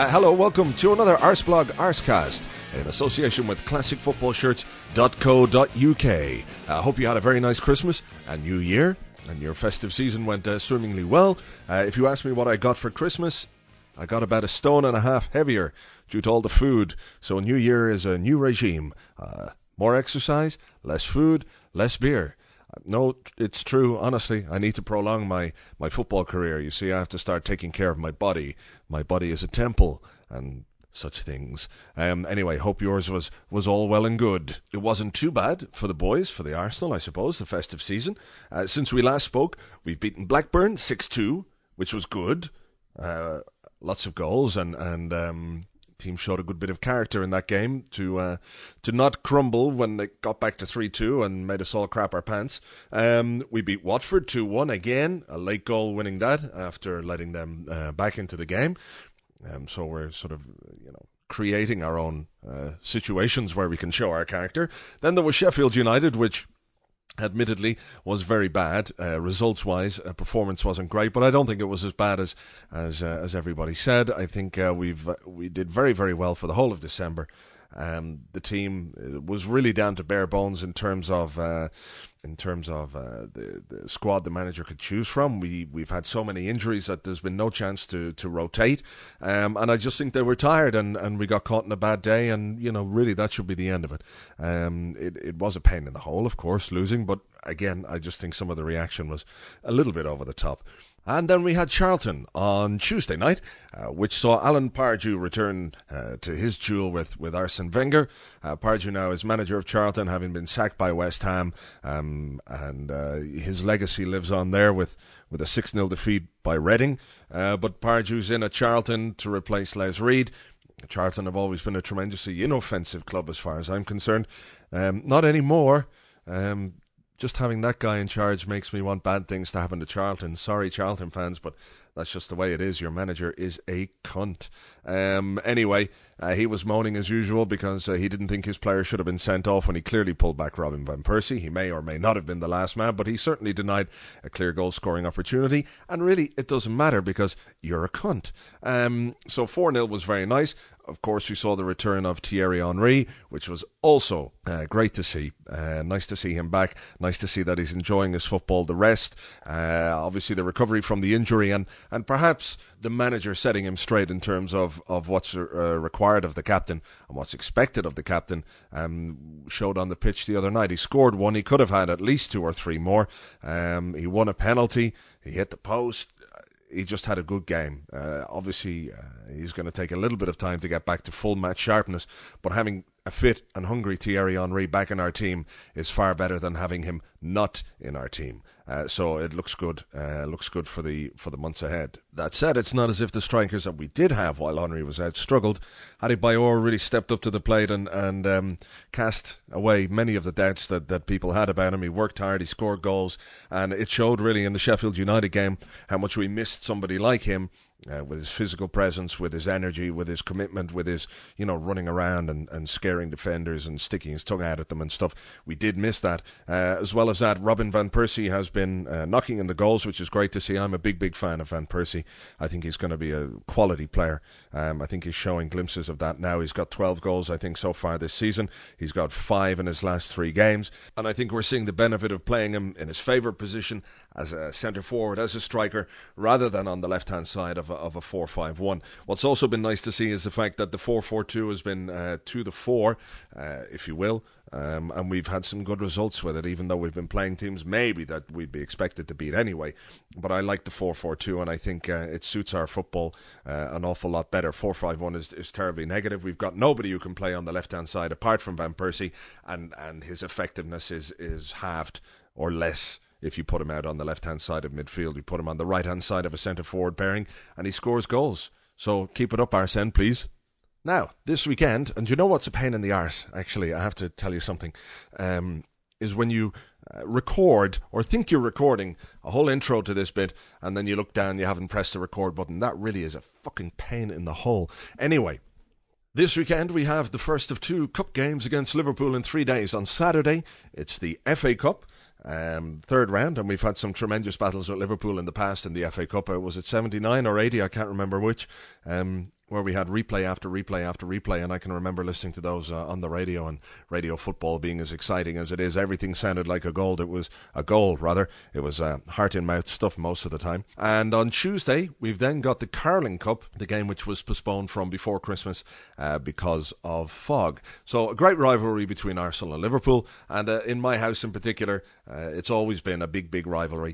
Hello, welcome to another Arseblog Arsecast in association with classicfootballshirts.co.uk. I hope you had a very nice Christmas and New Year, and your festive season went swimmingly well. If you ask me what I got for Christmas, I got about 1.5 stone heavier due to all the food. So New Year is a new regime. More exercise, less food, less beer. No, it's true, honestly. I need to prolong my football career. You see, I have to start taking care of my body. My body is a temple, and such things. Anyway, hope yours was all well and good. It wasn't too bad for the boys, for the Arsenal, I suppose, the festive season. Since we last spoke, we've beaten Blackburn 6-2, which was good. Lots of goals, and team showed a good bit of character in that game to not crumble when they got back to 3-2 and made us all crap our pants. We beat Watford 2-1 again, a late goal winning that after letting them back into the game. So we're sort of, creating our own situations where we can show our character. Then there was Sheffield United, which admittedly was very bad results-wise. Performance wasn't great, but I don't think it was as bad as everybody said. I think we did very, very well for the whole of December. The team was really down to bare bones in terms of the squad the manager could choose from. We've had so many injuries that there's been no chance to rotate, and I just think they were tired, and we got caught in a bad day, and really that should be the end of it. It was a pain in the hole, of course, losing, but again, I just think some of the reaction was a little bit over the top. And then we had Charlton on Tuesday night, which saw Alan Pardew return to his duel with Arsene Wenger. Pardew now is manager of Charlton, having been sacked by West Ham, and his legacy lives on there with a 6-0 defeat by Reading. But Pardew's in at Charlton to replace Les Reed. Charlton have always been a tremendously inoffensive club as far as I'm concerned. Not anymore. Just having that guy in charge makes me want bad things to happen to Charlton. Sorry, Charlton fans, but that's just the way it is. Your manager is a cunt. Anyway, he was moaning as usual because he didn't think his player should have been sent off when he clearly pulled back Robin Van Persie. He may or may not have been the last man, but he certainly denied a clear goal-scoring opportunity. And really, it doesn't matter because you're a cunt. So 4-0 was very nice. Of course, we saw the return of Thierry Henry, which was also great to see. Nice to see him back. Nice to see that he's enjoying his football. The rest, obviously the recovery from the injury, and perhaps the manager setting him straight in terms of what's required of the captain and what's expected of the captain, showed on the pitch the other night. He scored one. He could have had at least 2 or 3 more. He won a penalty. He hit the post. He just had a good game. Obviously, he's going to take a little bit of time to get back to full match sharpness, but having a fit and hungry Thierry Henry back in our team is far better than having him not in our team. So it looks good. Looks good for the months ahead. That said, it's not as if the strikers that we did have while Henry was out struggled. Adebayor really stepped up to the plate and cast away many of the doubts that people had about him. He worked hard, he scored goals, and it showed really in the Sheffield United game how much we missed somebody like him. With his physical presence, with his energy, with his commitment, with his, running around and scaring defenders and sticking his tongue out at them and stuff. We did miss that. As well as that, Robin Van Persie has been knocking in the goals, which is great to see. I'm a big fan of Van Persie. I think he's going to be a quality player. I think he's showing glimpses of that now. He's got 12 goals, I think, so far this season. He's got 5 in his last 3 games. And I think we're seeing the benefit of playing him in his favourite position as a centre forward, as a striker, rather than on the left-hand side of a 4-5-1. What's also been nice to see is the fact that the 4-4-2 has been to the 4, if you will, and we've had some good results with it, even though we've been playing teams maybe that we'd be expected to beat anyway. But I like the 4-4-2, and I think it suits our football an awful lot better. 4-5-1 is terribly negative. We've got nobody who can play on the left-hand side apart from Van Persie, and his effectiveness is halved or less. If you put him out on the left-hand side of midfield, you put him on the right-hand side of a centre-forward pairing, and he scores goals. So keep it up, Arsene, please. Now, this weekend, and you know what's a pain in the arse, actually, I have to tell you something, is when you record, or think you're recording, a whole intro to this bit, and then you look down, you haven't pressed the record button. That really is a fucking pain in the hole. Anyway, this weekend we have the first of 2 cup games against Liverpool in 3 days. On Saturday, it's the FA Cup. 3rd round, and we've had some tremendous battles with Liverpool in the past in the FA Cup. Was it 79 or 80? I can't remember which. where we had replay after replay after replay, and I can remember listening to those on the radio, and radio football being as exciting as it is. Everything sounded like a goal. It was a goal, rather. It was heart-in-mouth stuff most of the time. And on Tuesday, we've then got the Carling Cup, the game which was postponed from before Christmas because of fog. So a great rivalry between Arsenal and Liverpool, and in my house in particular, it's always been a big rivalry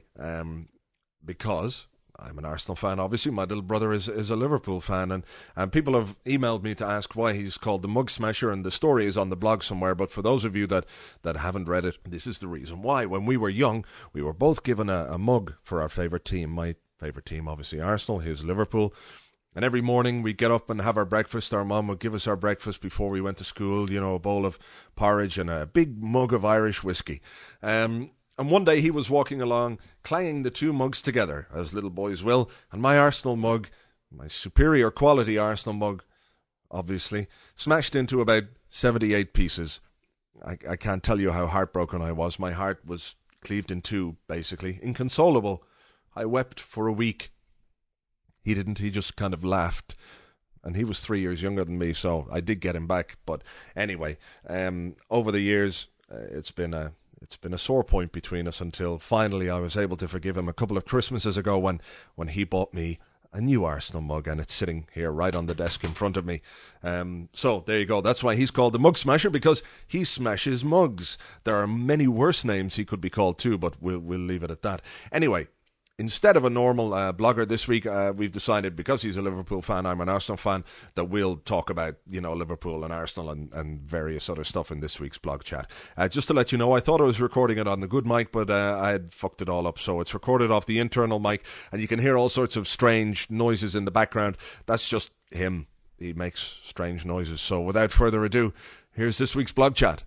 because I'm an Arsenal fan, obviously. My little brother is a Liverpool fan, and people have emailed me to ask why he's called the Mug Smasher, and the story is on the blog somewhere. But for those of you that haven't read it, this is the reason why. When we were young, we were both given a mug for our favourite team. My favourite team, obviously, Arsenal, his Liverpool. And every morning we'd get up and have our breakfast. Our mum would give us our breakfast before we went to school, you know, a bowl of porridge and a big mug of Irish whiskey. And one day he was walking along, clanging the two mugs together, as little boys will, and my Arsenal mug, my superior quality Arsenal mug, obviously, smashed into about 78 pieces. I can't tell you how heartbroken I was. My heart was cleaved in two, basically. Inconsolable. I wept for a week. He didn't. He just kind of laughed. And he was 3 years younger than me, so I did get him back. But anyway, over the years, it's been a sore point between us until finally I was able to forgive him a couple of Christmases ago when he bought me a new Arsenal mug, and it's sitting here right on the desk in front of me. So there you go. That's why he's called the Mug Smasher, because he smashes mugs. There are many worse names he could be called too, but we'll leave it at that. Anyway, instead of a normal blogger this week, we've decided, because he's a Liverpool fan, I'm an Arsenal fan, that we'll talk about, you know, Liverpool and Arsenal and various other stuff in this week's blog chat. Just to let you know, I thought I was recording it on the good mic, but I had fucked it all up. So it's recorded off the internal mic, and you can hear all sorts of strange noises in the background. That's just him. He makes strange noises. So without further ado, here's this week's blog chat.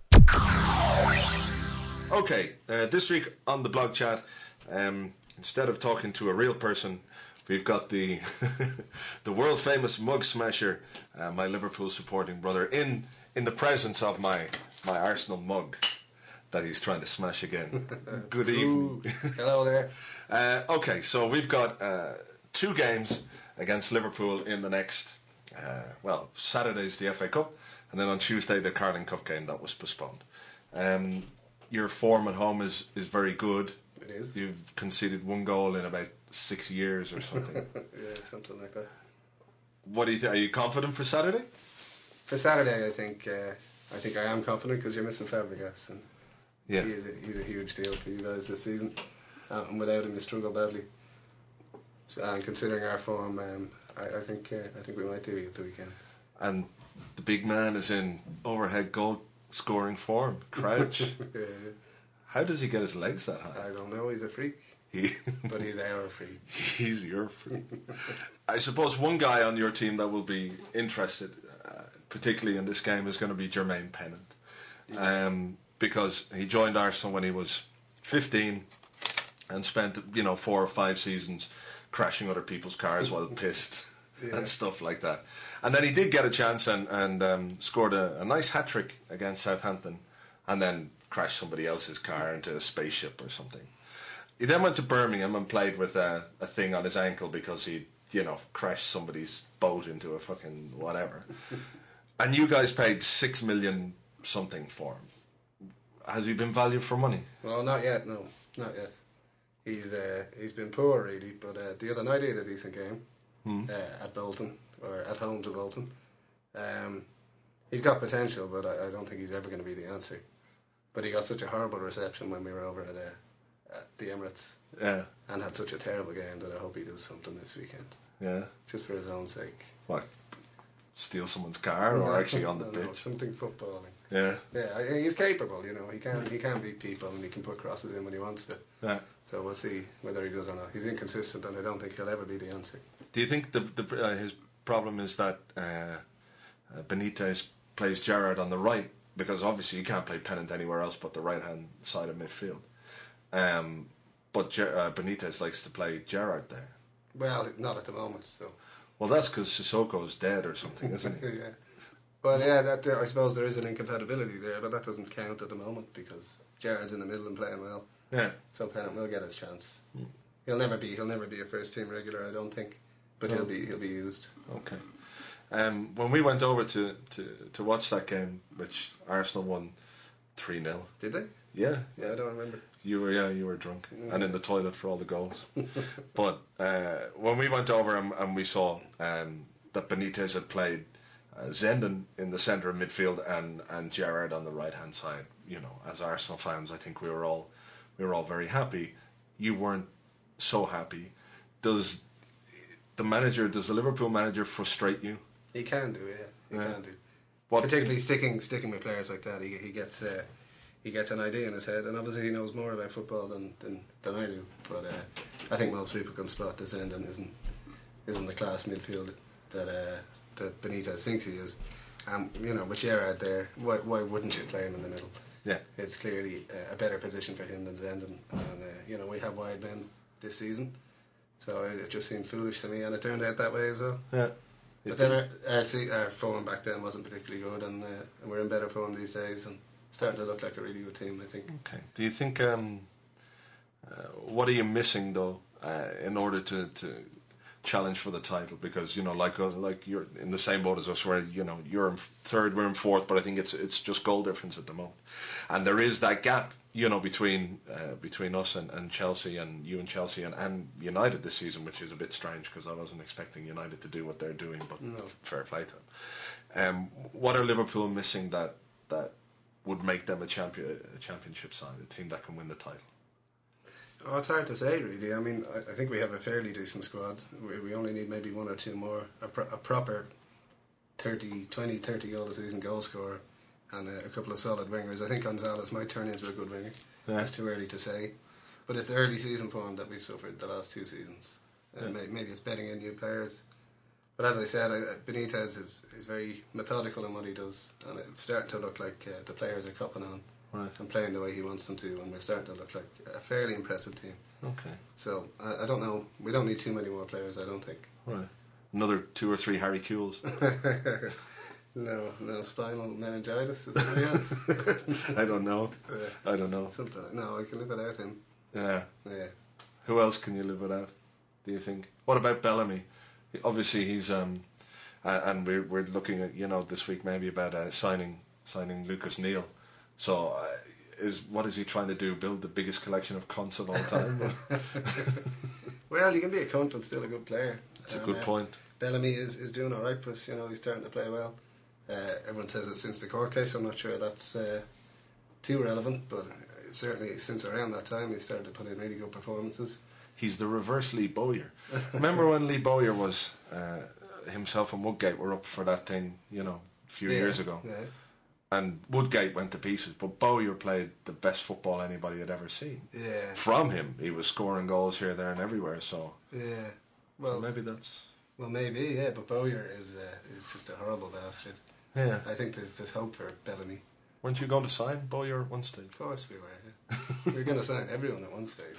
Okay, this week on the blog chat, instead of talking to a real person, we've got the the world famous Mug Smasher, my Liverpool supporting brother, in the presence of my Arsenal mug that he's trying to smash again. Good evening. Hello there. Okay, so we've got 2 games against Liverpool in the next, Saturday's the FA Cup, and then on Tuesday the Carling Cup game that was postponed. Your form at home is very good. It is. You've conceded 1 goal in about 6 years or something. Yeah, something like that. What do you think? Are you confident for Saturday? For Saturday, I think I am confident, because you're missing Fabregas, and yeah, he's a huge deal for you guys this season, and without him you struggle badly. So, and considering our form, I think we might do it the weekend. And the big man is in overhead goal scoring form. Crouch. Yeah. How does he get his legs that high? I don't know. He's a freak. But he's our freak. He's your freak. I suppose one guy on your team that will be interested, particularly in this game, is going to be Jermaine Pennant. Yeah. Because he joined Arsenal when he was 15 and spent 4 or 5 seasons crashing other people's cars while pissed. Yeah. And stuff like that. And then he did get a chance and scored a nice hat-trick against Southampton, and then crashed somebody else's car into a spaceship or something. He then went to Birmingham and played with a thing on his ankle because he, crashed somebody's boat into a fucking whatever. And you guys paid 6 million something for him. Has he been valued for money? Well, not yet. No, not yet. He's been poor really, but the other night he had a decent game. At Bolton, or at home to Bolton. He's got potential, but I don't think he's ever going to be the answer. But he got such a horrible reception when we were over at the Emirates, yeah, and had such a terrible game that I hope he does something this weekend. Yeah, just for his own sake. What? Steal someone's car, or actually on the pitch? No, something footballing. Yeah, yeah, he's capable. He can beat people, and he can put crosses in when he wants to. Yeah. So we'll see whether he does or not. He's inconsistent, and I don't think he'll ever be the answer. Do you think his problem is that Benitez plays Gerrard on the right? Because obviously you can't play Pennant anywhere else but the right-hand side of midfield. But Benitez likes to play Gerrard there. Well, not at the moment, so... Well, that's because Sissoko's dead or something, isn't he? Yeah. Well, yeah, I suppose there is an incompatibility there, but that doesn't count at the moment because Gerrard's in the middle and playing well. Yeah. So Pennant will get his chance. He'll never be a first team regular, I don't think, but he'll be used. Okay. When we went over to watch that game, which Arsenal won 3-0. Did they? Yeah. I don't remember. You were drunk and in the toilet for all the goals. But when we went over and we saw that Benitez had played Zenden in the centre of midfield and Gerrard on the right hand side, as Arsenal fans, I think we were all very happy. You weren't so happy. Does the Liverpool manager frustrate you? He can do, yeah. He can do. What, particularly sticking with players like that. He gets an idea in his head, and obviously he knows more about football than I do. But I think most people can spot this end and isn't the class midfield that Benitez thinks he is. With Gerrard there, why wouldn't you play him in the middle? Yeah, it's clearly a better position for him than Zenden, and we have wide men this season, so it just seemed foolish to me, and it turned out that way as well. Yeah. But then our form back then wasn't particularly good, and we're in better form these days and starting to look like a really good team, I think. Okay. Do you think what are you missing though in order to challenge for the title? Because like you're in the same boat as us, where you're in third, we're in fourth, but I think it's just goal difference at the moment, and there is that gap between us and Chelsea, and you and Chelsea and United this season, which is a bit strange because I wasn't expecting United to do what they're doing, but no. Fair play to them. What are Liverpool missing that would make them a championship side, a team that can win the title? Oh, it's hard to say, really. I mean, I think we have a fairly decent squad. We only need maybe one or two more, a proper 30 goal a season goal scorer, and a couple of solid wingers. I think Gonzalez might turn into a good winger. Yeah. It's too early to say, but it's the early season form that we've suffered the last 2 seasons. Maybe it's betting in new players, but as I said, Benitez is very methodical in what he does, and it's starting to look like the players are copping on. Right. And playing the way he wants them to, and we're starting to look like a fairly impressive team. Okay. So I don't know. We don't need too many more players, I don't think. Right. Another 2 or 3 Harry Kewells. No spinal meningitis. Is that else? I don't know. No, I can live without him. Yeah. Who else can you live without, do you think? What about Bellamy? Obviously he's and we're looking at this week maybe about signing Lucas Neal. So, what is he trying to do? Build the biggest collection of cunts of all time? Well, you can be a cunt and still a good player. That's a good point. Bellamy is doing all right for us. He's starting to play well. Everyone says it's since the court case. I'm not sure that's too relevant, but certainly since around that time, he started to put in really good performances. He's the reverse Lee Bowyer. Remember when Lee Bowyer was himself and Woodgate were up for that thing, a few years ago? Yeah. And Woodgate went to pieces, but Bowyer played the best football anybody had ever seen. Yeah. From him, he was scoring goals here, there, and everywhere. So yeah, well, maybe that's. Well, maybe, yeah. But Bowyer is just a horrible bastard. Yeah. I think there's hope for Bellamy. Weren't you going to sign Bowyer at one stage? Of course we were. Yeah. We were going to sign everyone at one stage.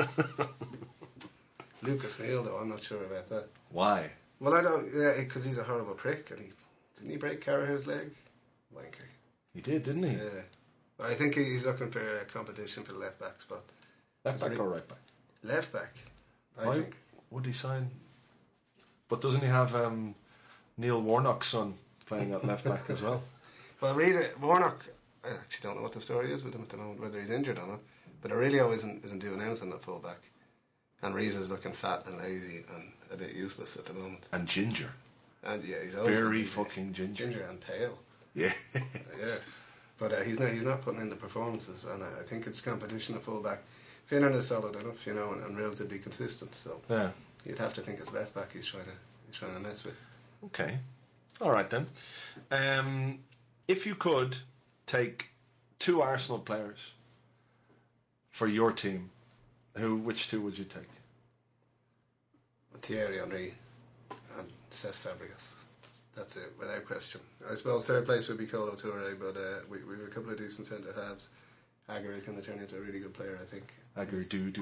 Lucas Neal, though, I'm not sure about that. Why? Well, I don't. Yeah, because he's a horrible prick, and didn't he break Carragher's leg? Wanker. He did, didn't he? Yeah. I think he's looking for a competition for the left back spot. Left back or right back? Left back, I think. Would he sign? But doesn't he have Neil Warnock's son playing at left back as well? Well, Warnock, I actually don't know what the story is with him at the moment, whether he's injured or not. But Aurelio isn't doing anything at full back. And Reese's looking fat and lazy and a bit useless at the moment. And ginger. And yeah, he's very fucking ginger. Ginger and pale. Yeah. Yes. But he's not putting in the performances, and I think it's competition at full back. Finnan is solid enough, and relatively consistent. So yeah, you'd have to think it's left back he's trying to mess with. Okay, all right then. If you could take 2 Arsenal players for your team, which 2 would you take? Thierry Henry and Cesc Fabregas. That's it, without question. I suppose third place would be Kolo Touré, but we have a couple of decent centre halves. Agger is going to turn into a really good player, I think. Agger do.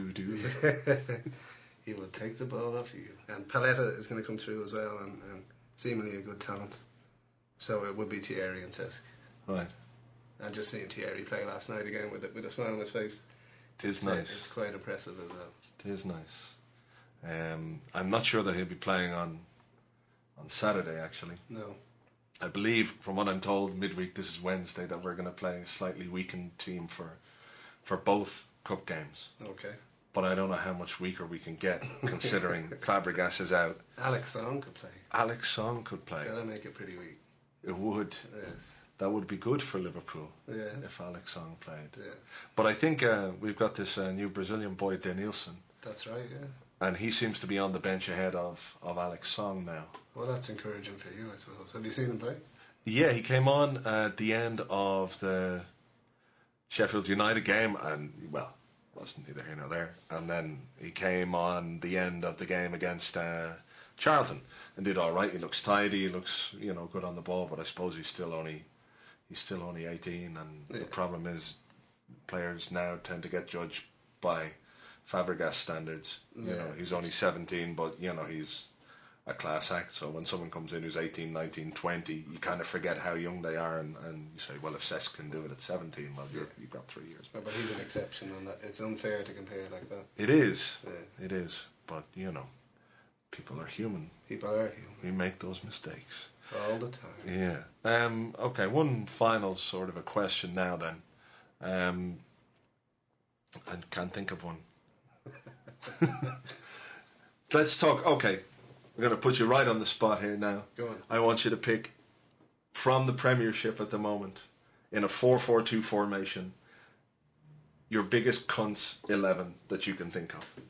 He will take the ball off you. And Paletta is going to come through as well, and seemingly a good talent. So it would be Thierry and Cesc. Right. And just seeing Thierry play last night again with a smile on his face. It's nice. It's quite impressive as well. It is nice. I'm not sure that he'll be playing on on Saturday, actually. No. I believe, from what I'm told, midweek, this is Wednesday, that we're going to play a slightly weakened team for both cup games. Okay. But I don't know how much weaker we can get, considering Fabregas is out. Alex Song could play. Alex Song could play. That'll make it pretty weak. It would. Yes. That would be good for Liverpool. Yeah. If Alex Song played. Yeah. But I think we've got this new Brazilian boy, Denilson. That's right, yeah. And he seems to be on the bench ahead of Alex Song now. Well, that's encouraging for you, I suppose. Have you seen him play? Yeah, he came on at the end of the Sheffield United game, and, well, wasn't neither here nor there. And then he came on the end of the game against Charlton and did all right. He looks tidy, he looks, good on the ball, but I suppose he's still only 18, and the problem is players now tend to get judged by Fabregas standards. He's only 17, but he's a class act. So when someone comes in who's 18, 19, 20, you kind of forget how young they are, and you say, well, if Cesc can do it at 17, well, you've got 3 years. No, but he's an exception on that. It's unfair to compare like that. It is. Yeah. It is. But, people are human. People are human. We make those mistakes. All the time. Yeah. Okay, one final sort of a question now then. I can't think of one. Let's talk. Okay, I'm going to put you right on the spot here now. Go on. I want you to pick from the Premiership at the moment, in a 4-4-2 formation, your biggest cunts 11 that you can think of.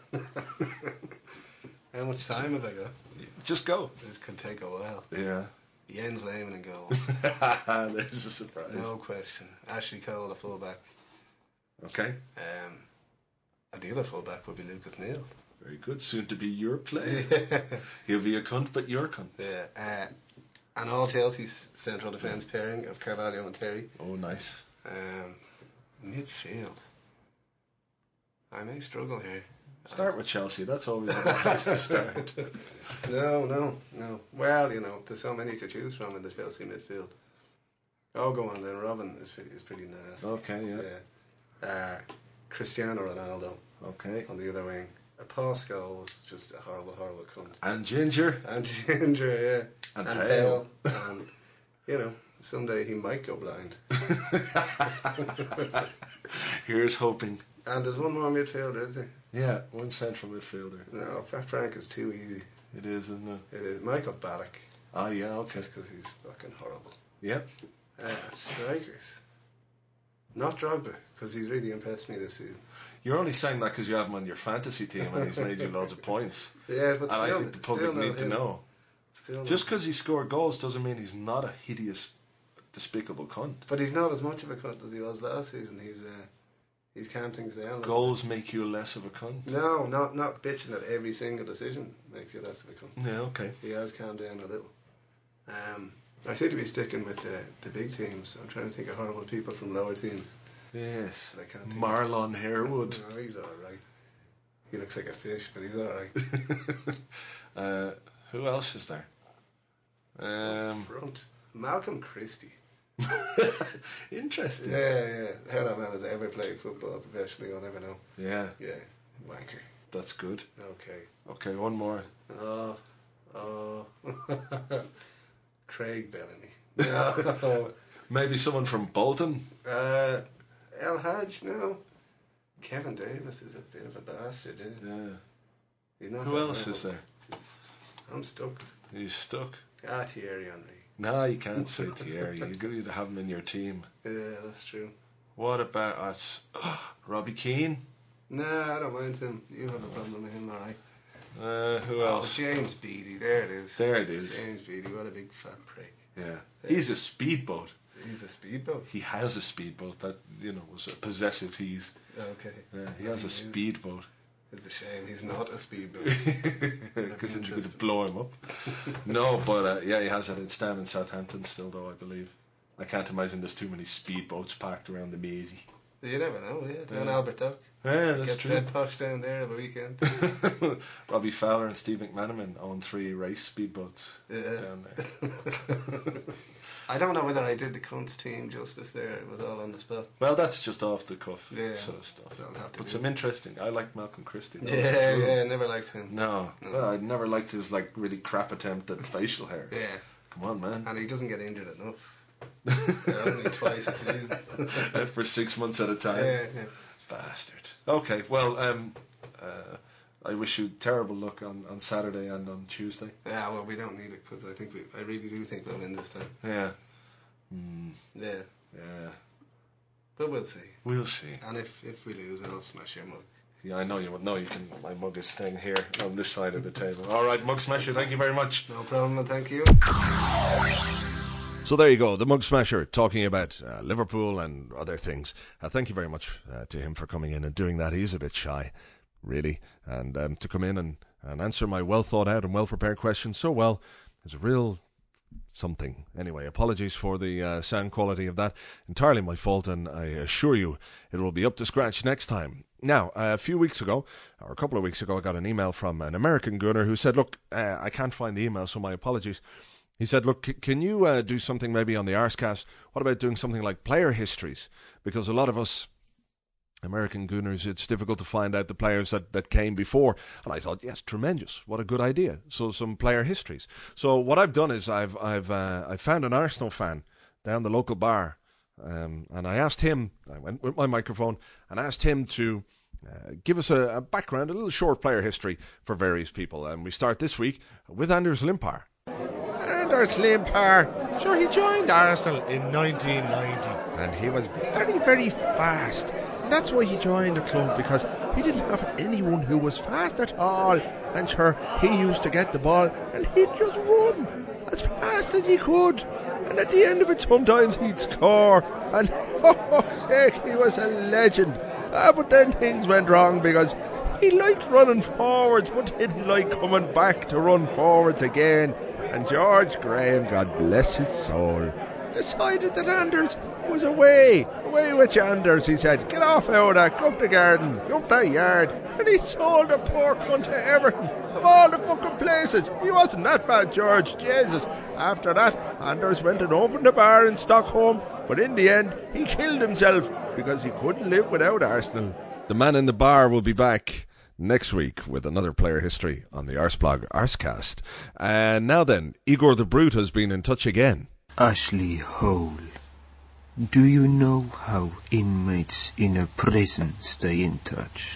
How much time have I got? Just go. This could take a while. Yeah. Jens Lehmann in goal. There's a surprise. No question. Ashley Cole, the fullback. Okay. And the other fullback would be Lucas Neal. Very good. Soon to be your player. He'll be a cunt, but your cunt. Yeah. And all Chelsea's central defence pairing of Carvalho and Terry. Oh, nice. Midfield. I may struggle here. Start with Chelsea. That's always a good place to start. No. Well, there's so many to choose from in the Chelsea midfield. Oh, go on then. Robin is pretty nice. Okay, yeah. Cristiano Ronaldo. Okay. On the other wing. Pascal was just a horrible, horrible cunt. And Ginger. Yeah. And Pale. And, someday he might go blind. Here's hoping. And there's one more midfielder, is there? Yeah, one central midfielder. No, Frank is too easy. It is, isn't it? It is. Michael Ballack. Ah, yeah, okay. Just because he's fucking horrible. Yeah. Strikers. Not Drogba, because he's really impressed me this season. You're only saying that because you have him on your fantasy team and he's made you loads of points. Yeah, but and I think the public need to know. Just because he scored goals doesn't mean he's not a hideous, despicable cunt. But he's not as much of a cunt as he was last season. He's calmed things down. Goals make you less of a cunt? No, not bitching at every single decision makes you less of a cunt. Yeah, okay. He has calmed down a little. I seem to be sticking with the big teams. I'm trying to think of horrible people from lower teams. Yes. But I can't think Marlon Harewood. No, he's alright. He looks like a fish, but he's alright. Who else is there? Front. Malcolm Christie. Interesting. Yeah. How that man has ever played football professionally, I'll never know. Yeah. Yeah. Wanker. That's good. Okay, one more. Oh. Craig Bellamy. No. Maybe someone from Bolton? El Hadj, no. Kevin Davis is a bit of a bastard, Yeah. He's not. Who else is there? I'm stuck. He's stuck. Thierry Henry. No, you can't say Thierry. You're going to have him in your team. Yeah, that's true. What about Robbie Keane? Nah, I don't mind him. You have a problem with him, alright. Who else? James Beattie. There it is. James Beattie, what a big fat prick. Yeah. He's a speedboat. He's a speedboat? He has a speedboat that, was a possessive he's. Okay. Yeah, he has a speedboat. It's a shame he's not a speedboat. Because it would blow him up. No, but he has it. It's down in Southampton still, though, I believe. I can't imagine there's too many speedboats parked around the Maisie. You never know, yeah. Down Albert Dock. Yeah, that's true. Get dead posh down there over a weekend. Robbie Fowler and Steve McManaman own 3 race speedboats down there. I don't know whether I did the cunts team justice there. It was all on the spot. Well, that's just off the cuff sort of stuff. But some interesting. I like Malcolm Christie. Yeah, never liked him. No. Well, I never liked his really crap attempt at facial hair. Yeah. Come on, man. And he doesn't get injured enough. Only twice a season. For 6 months at a time. Yeah. Bastard. Okay, well, I wish you terrible luck on Saturday and on Tuesday. Yeah, well, we don't need it because I really do think we'll win this time. Yeah. Yeah. But we'll see. We'll see. And if we lose, I'll smash your mug. Yeah, I know you would. No, you can. My mug is staying here on this side of the table. All right, Mug Smasher, thank you very much. No problem, and thank you. So there you go, the Mug Smasher talking about Liverpool and other things. Thank you very much to him for coming in and doing that. He's a bit shy, really, and to come in and answer my well thought out and well prepared questions so well is a real something. Anyway, apologies for the sound quality of that. Entirely my fault, and I assure you it will be up to scratch next time. Now, a few weeks ago, or a couple of weeks ago, I got an email from an American gunner who said, look, I can't find the email, so my apologies. He said, look, can you do something maybe on the Arscast? What about doing something like player histories? Because a lot of us American Gooners, it's difficult to find out the players that came before. And I thought, yes, tremendous. What a good idea. So some player histories. So what I've done is I've found an Arsenal fan down the local bar. And I asked him, I went with my microphone and asked him to give us a background, a little short player history for various people. And we start this week with Anders Limpar. Anders Limpar, sure, he joined Arsenal in 1990 and he was very, very fast. And that's why he joined the club, because he didn't have anyone who was fast at all. And sure, he used to get the ball and he'd just run as fast as he could. And at the end of it, sometimes he'd score. And for fuck's sake, he was a legend. But then things went wrong because he liked running forwards but didn't like coming back to run forwards again. And George Graham, God bless his soul, decided that Anders was away with you, Anders. He said, get off out of that, go up the garden, go up that yard. And he sold the poor cunt to Everton, of all the fucking places. He wasn't that bad, George, Jesus. After that, Anders went and opened a bar in Stockholm, but in the end he killed himself because he couldn't live without Arsenal. The man in the bar will be back next week with another player history on the Arseblog Arsecast. And now then, Igor the Brute has been in touch again. Ashley Hole, do you know how inmates in a prison stay in touch?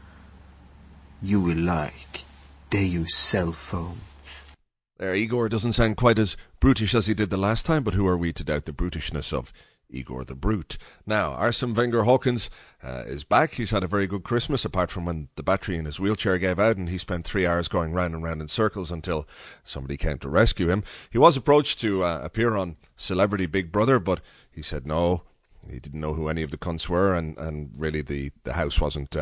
You will like, they use cell phones. There, Igor doesn't sound quite as brutish as he did the last time, but who are we to doubt the brutishness of Igor the Brute? Now, Arsene Wenger Hawkins is back. He's had a very good Christmas, apart from when the battery in his wheelchair gave out and he spent 3 hours going round and round in circles until somebody came to rescue him. He was approached to appear on Celebrity Big Brother, but he said no. He didn't know who any of the cunts were, and really the house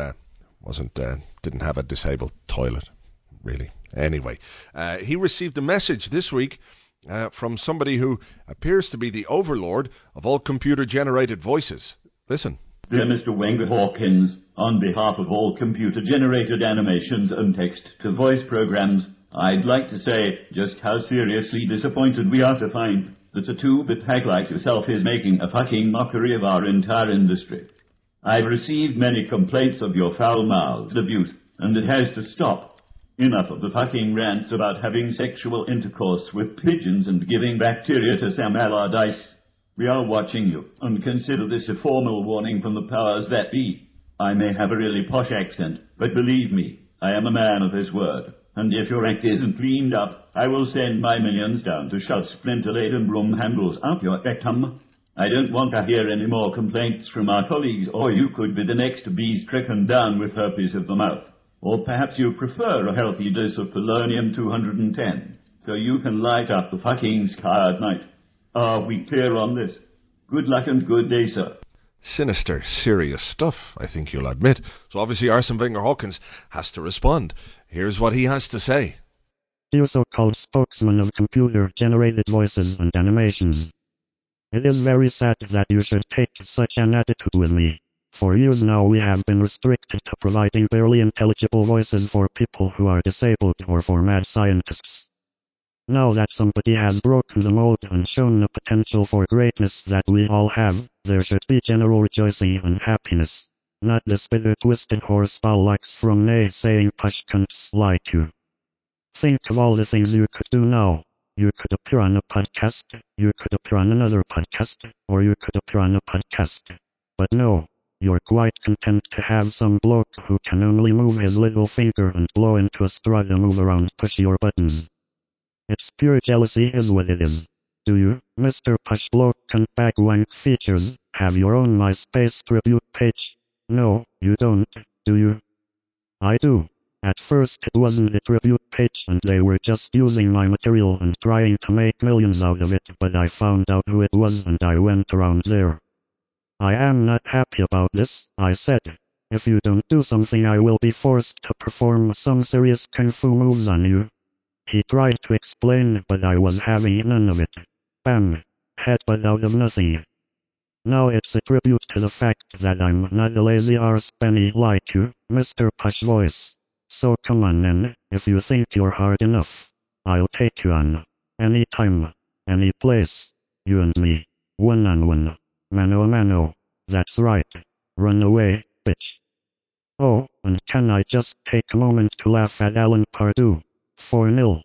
didn't have a disabled toilet, really. Anyway, he received a message this week from somebody who appears to be the overlord of all computer-generated voices. Listen. Dear Mr. Wenger Hawkins, on behalf of all computer-generated animations and text-to-voice programs, I'd like to say just how seriously disappointed we are to find that a two-bit hag like yourself is making a fucking mockery of our entire industry. I've received many complaints of your foul-mouthed abuse, and it has to stop. Enough of the fucking rants about having sexual intercourse with pigeons and giving bacteria to Sam Allardyce. We are watching you, and consider this a formal warning from the powers that be. I may have a really posh accent, but believe me, I am a man of his word. And if your act isn't cleaned up, I will send my minions down to shove splinter-laden broom handles out your rectum. I don't want to hear any more complaints from our colleagues, or you could be the next to be stricken down with herpes of the mouth. Or perhaps you prefer a healthy dose of polonium-210, so you can light up the fucking sky at night. Are we clear on this? Good luck and good day, sir. Sinister, serious stuff, I think you'll admit. So obviously Arsene Wenger Hawkins has to respond. Here's what he has to say. Dear so-called spokesman of computer-generated voices and animations, it is very sad that you should take such an attitude with me. For years now we have been restricted to providing barely intelligible voices for people who are disabled or for mad scientists. Now that somebody has broken the mold and shown the potential for greatness that we all have, there should be general rejoicing and happiness. Not this bitter twisted horse bollocks from naysaying pushcunts like you. Think of all the things you could do now. You could appear on a podcast, you could appear on another podcast, or you could appear on a podcast. But no, you're quite content to have some bloke who can only move his little finger and blow into a straw to move around push your buttons. It's pure jealousy is what it is. Do you, Mr. Push Bloke Cuntbag Wank Features, have your own MySpace tribute page? No, you don't, do you? I do. At first it wasn't a tribute page and they were just using my material and trying to make millions out of it, but I found out who it was and I went around there. I am not happy about this, I said. If you don't do something I will be forced to perform some serious kung fu moves on you. He tried to explain but I was having none of it. Bam. Headbutt out of nothing. Now it's a tribute to the fact that I'm not a lazy arse penny like you, Mr. Push Voice. So come on then, if you think you're hard enough. I'll take you on. Any time. Any place. You and me. One-on-one. Mano-a-mano. That's right. Run away, bitch. Oh, and can I just take a moment to laugh at Alan Pardew? 4-0.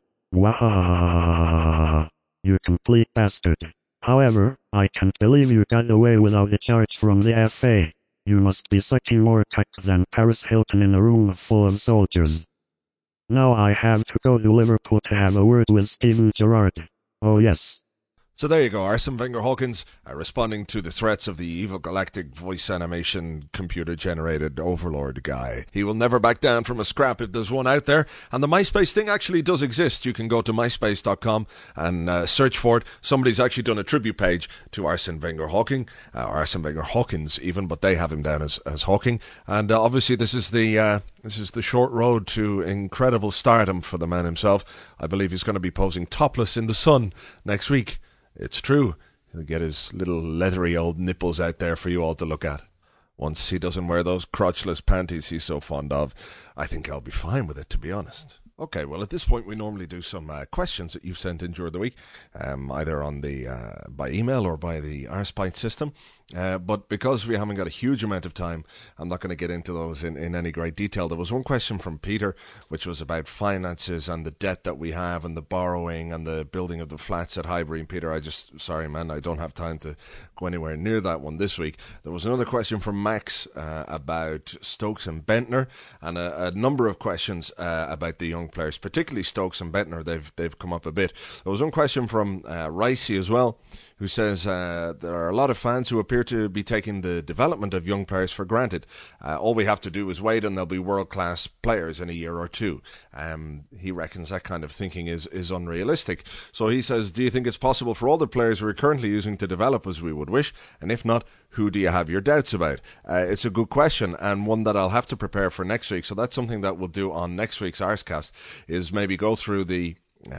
Wahahahahaha. You complete bastard. However, I can't believe you got away without a charge from the FA. You must be sucking more cock than Paris Hilton in a room full of soldiers. Now I have to go to Liverpool to have a word with Steven Gerrard. Oh yes. So there you go, Arsene Wenger Hawkins responding to the threats of the evil galactic voice animation computer-generated overlord guy. He will never back down from a scrap if there's one out there. And the MySpace thing actually does exist. You can go to myspace.com and search for it. Somebody's actually done a tribute page to Arsene Wenger Hawking, Arsene Wenger Hawkins even, but they have him down as Hawking. And obviously this is the short road to incredible stardom for the man himself. I believe he's going to be posing topless in the sun next week. It's true. He'll get his little leathery old nipples out there for you all to look at. Once he doesn't wear those crotchless panties he's so fond of, I think I'll be fine with it, to be honest. Okay, well, at this point, we normally do some questions that you've sent in during the week, either on the by email or by the Arspite system. But because we haven't got a huge amount of time, I'm not going to get into those in any great detail. There was one question from Peter, which was about finances and the debt that we have and the borrowing and the building of the flats at Highbury. And Peter, sorry, man, I don't have time to go anywhere near that one this week. There was another question from Max about Stokes and Bentner, and a number of questions about the young players, particularly Stokes and Bentner. They've come up a bit. There was one question from Ricey as well, who says there are a lot of fans who appear to be taking the development of young players for granted. All we have to do is wait and they'll be world-class players in a year or two. He reckons that kind of thinking is unrealistic. So he says, do you think it's possible for all the players we're currently using to develop as we would wish? And if not, who do you have your doubts about? It's a good question, and one that I'll have to prepare for next week. So that's something that we'll do on next week's Arscast, is maybe go through the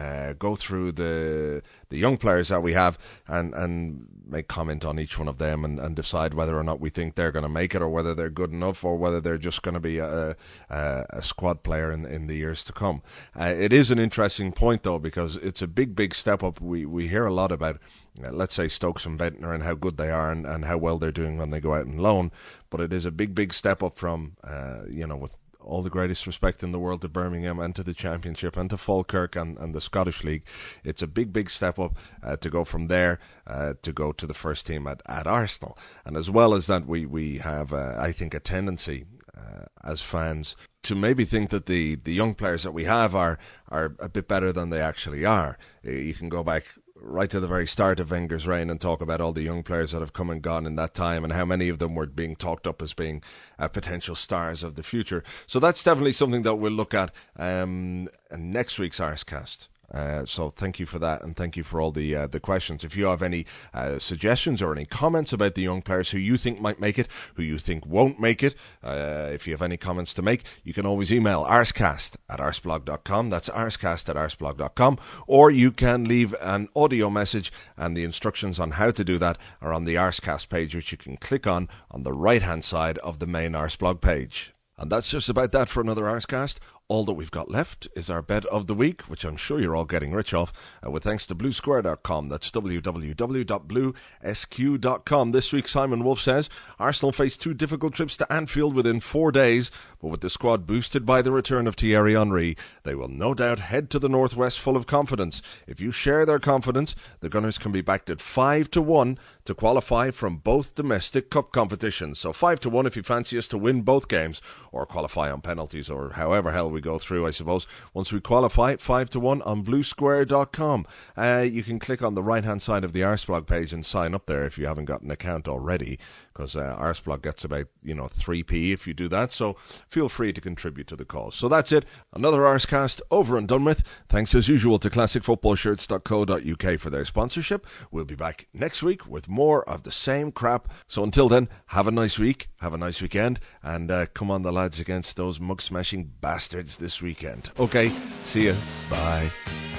young players that we have and make comment on each one of them and decide whether or not we think they're going to make it, or whether they're good enough, or whether they're just going to be a squad player in the years to come. It is an interesting point, though, because it's a big step up. We hear a lot about, let's say, Stokes and Bentner and how good they are and how well they're doing when they go out and loan, but it is a big step up from, with all the greatest respect in the world to Birmingham and to the Championship and to Falkirk and the Scottish League. It's a big step up to go from there to go to the first team at Arsenal. And as well as that, we have, I think, a tendency as fans to maybe think that the young players that we have are a bit better than they actually are. You can go back right to the very start of Wenger's reign and talk about all the young players that have come and gone in that time and how many of them were being talked up as being potential stars of the future. So that's definitely something that we'll look at in next week's Arscast. So thank you for that, and thank you for all the questions. If you have any suggestions or any comments about the young players who you think might make it, who you think won't make it, if you have any comments to make, you can always email arscast@arsblog.com. That's arscast@arsblog.com. Or you can leave an audio message, and the instructions on how to do that are on the Arscast page, which you can click on the right-hand side of the main Arsblog page. And that's just about that for another Arscast. all that we've got left is our bet of the week, which I'm sure you're all getting rich off, with thanks to bluesquare.com. That's www.bluesq.com. This week, Simon Wolf says, Arsenal face 2 difficult trips to Anfield within 4 days, but with the squad boosted by the return of Thierry Henry, they will no doubt head to the Northwest full of confidence. If you share their confidence, the Gunners can be backed at 5-1 to qualify from both domestic cup competitions. So 5-1 if you fancy us to win both games, or qualify on penalties, or however hell we go through, I suppose. Once we qualify, 5-1 on bluesquare.com. You can click on the right hand side of the Arseblog page and sign up there if you haven't got an account already, because Arseblog gets about 3p if you do that, so feel free to contribute to the cause. So that's it, another Arsecast over and done with. Thanks as usual to classicfootballshirts.co.uk for their sponsorship. We'll be back next week with more of the same crap, so until then, have a nice week, have a nice weekend, and come on the lads against those mug smashing bastards this weekend. Okay, see ya, bye.